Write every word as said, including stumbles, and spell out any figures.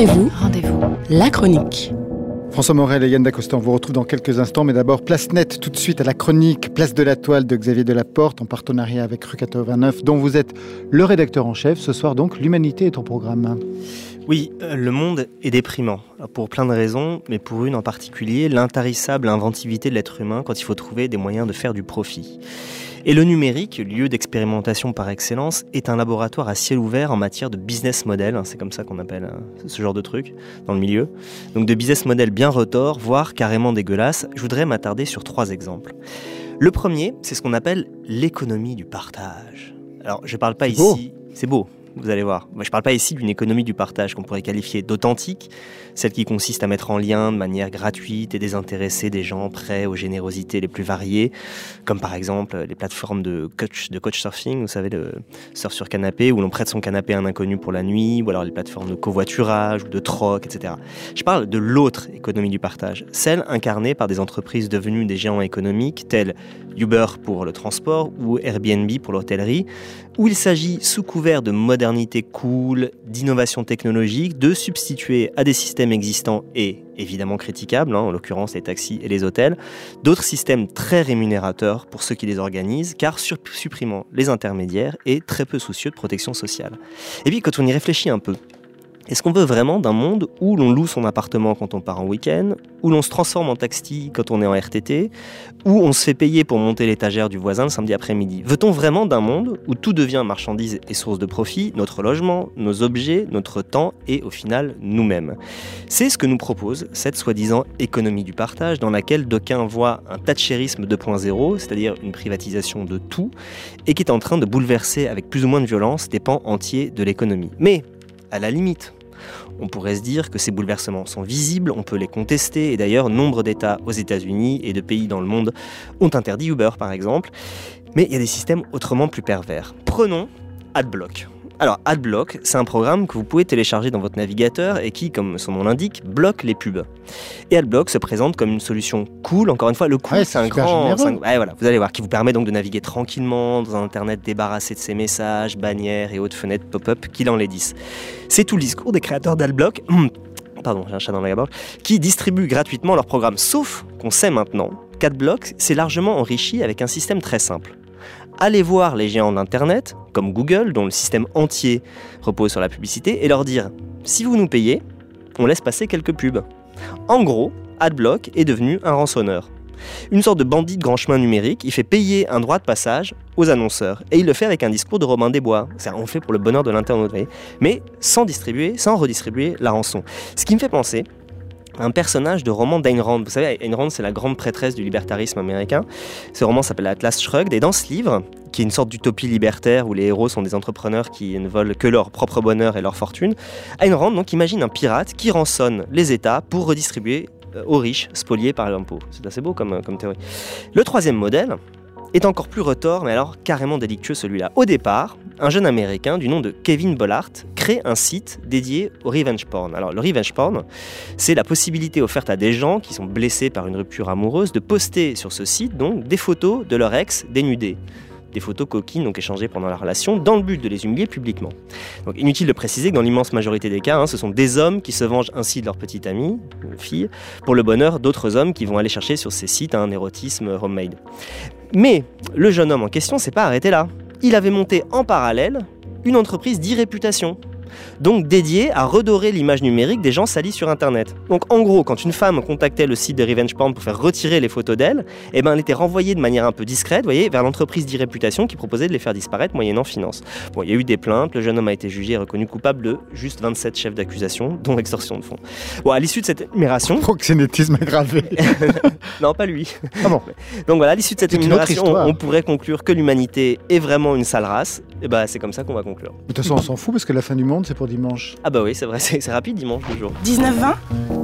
Rendez-vous, rendez-vous, la chronique. François Morel et Yann Dacosta, on vous retrouve dans quelques instants, mais d'abord place nette tout de suite à la chronique Place de la Toile de Xavier Delaporte en partenariat avec Rue quatre-vingt-neuf, dont vous êtes le rédacteur en chef. Ce soir donc, l'humanité est au programme. Oui, euh, le monde est déprimant, pour plein de raisons, mais pour une en particulier, l'intarissable inventivité de l'être humain quand il faut trouver des moyens de faire du profit. Et le numérique, lieu d'expérimentation par excellence, est un laboratoire à ciel ouvert en matière de business model, hein, c'est comme ça qu'on appelle hein, ce genre de truc dans le milieu. Donc de business model bien retors, voire carrément dégueulasse, je voudrais m'attarder sur trois exemples. Le premier, c'est ce qu'on appelle l'économie du partage. Alors je ne parle pas c'est ici... Beau. C'est beau. Vous allez voir. Je ne parle pas ici d'une économie du partage qu'on pourrait qualifier d'authentique, celle qui consiste à mettre en lien de manière gratuite et désintéressée des gens prêts aux générosités les plus variées, comme par exemple les plateformes de coach, de coach surfing, vous savez, le surf sur canapé, où l'on prête son canapé à un inconnu pour la nuit, ou alors les plateformes de covoiturage ou de troc, et cetera. Je parle de l'autre économie du partage, celle incarnée par des entreprises devenues des géants économiques, telles Uber pour le transport ou Airbnb pour l'hôtellerie, où il s'agit, sous couvert de modernité cool, d'innovation technologique, de substituer à des systèmes existants et évidemment critiquables, hein, en l'occurrence les taxis et les hôtels, d'autres systèmes très rémunérateurs pour ceux qui les organisent, car supprimant les intermédiaires et très peu soucieux de protection sociale. Et puis quand on y réfléchit un peu, est-ce qu'on veut vraiment d'un monde où l'on loue son appartement quand on part en week-end, où l'on se transforme en taxi quand on est en R T T, où on se fait payer pour monter l'étagère du voisin le samedi après-midi? Veut-on vraiment d'un monde où tout devient marchandise et source de profit, notre logement, nos objets, notre temps et au final nous-mêmes? C'est ce que nous propose cette soi-disant économie du partage dans laquelle d'aucuns voient un thatchérisme deux point zéro, c'est-à-dire une privatisation de tout, et qui est en train de bouleverser avec plus ou moins de violence des pans entiers de l'économie. Mais à la limite, on pourrait se dire que ces bouleversements sont visibles, on peut les contester, et d'ailleurs, nombre d'États aux États-Unis et de pays dans le monde ont interdit Uber, par exemple. Mais il y a des systèmes autrement plus pervers. Prenons Adblock. Alors, Adblock, c'est un programme que vous pouvez télécharger dans votre navigateur et qui, comme son nom l'indique, bloque les pubs. Et Adblock se présente comme une solution cool. Encore une fois, le cool, ouais, c'est un grand... C'est un... Ouais, voilà, vous allez voir, qui vous permet donc de naviguer tranquillement dans un Internet débarrassé de ses messages, bannières et autres fenêtres pop-up qui l'enlaidissent. C'est tout le discours des créateurs d'Adblock. Pardon, j'ai un chat dans la gorge, qui distribuent gratuitement leurs programmes. Sauf qu'on sait maintenant qu'Adblock s'est largement enrichi avec un système très simple. Allez voir les géants d'Internet, comme Google, dont le système entier repose sur la publicité, et leur dire « Si vous nous payez, on laisse passer quelques pubs ». En gros, Adblock est devenu un rançonneur. Une sorte de bandit de grand chemin numérique, il fait payer un droit de passage aux annonceurs. Et il le fait avec un discours de Robin des Bois. C'est-à-dire, on le fait pour le bonheur de l'internaute, vous voyez, mais sans distribuer, sans redistribuer la rançon. Ce qui me fait penser un personnage de roman d'Ayn Rand. Vous savez, Ayn Rand, c'est la grande prêtresse du libertarisme américain. Ce roman s'appelle Atlas Shrugged, et dans ce livre, qui est une sorte d'utopie libertaire où les héros sont des entrepreneurs qui ne veulent que leur propre bonheur et leur fortune, Ayn Rand donc imagine un pirate qui rançonne les États pour redistribuer aux riches spoliés par l'impôt. C'est assez beau comme, comme théorie. Le troisième modèle est encore plus retors, mais alors carrément délictueux celui-là. Au départ, un jeune américain du nom de Kevin Bollard crée un site dédié au revenge porn. Alors le revenge porn, c'est la possibilité offerte à des gens qui sont blessés par une rupture amoureuse de poster sur ce site donc des photos de leur ex dénudé. Des photos coquines donc échangées pendant la relation dans le but de les humilier publiquement. Donc inutile de préciser que dans l'immense majorité des cas, hein, ce sont des hommes qui se vengent ainsi de leur petite amie, une fille, pour le bonheur d'autres hommes qui vont aller chercher sur ces sites un érotisme homemade. Mais le jeune homme en question s'est pas arrêté là. Il avait monté en parallèle une entreprise d'e-réputation, donc dédiée à redorer l'image numérique des gens salis sur Internet. Donc en gros, quand une femme contactait le site de Revenge Porn pour faire retirer les photos d'elle, eh ben, elle était renvoyée de manière un peu discrète, vous voyez, vers l'entreprise d'e-réputation qui proposait de les faire disparaître moyennant finance. Bon, il y a eu des plaintes, le jeune homme a été jugé et reconnu coupable de juste vingt-sept chefs d'accusation, dont extorsion de fonds. Bon, à l'issue de cette énumération... Proxénétisme aggravé. Non, pas lui. Ah bon. Donc voilà, à l'issue de cette C'est énumération, on, on pourrait conclure que l'humanité est vraiment une sale race. Et bah, c'est comme ça qu'on va conclure. De toute façon, on s'en fout parce que la fin du monde, c'est pour dimanche. Ah bah oui, c'est vrai, c'est, c'est rapide dimanche, le jour. dix-neuf vingt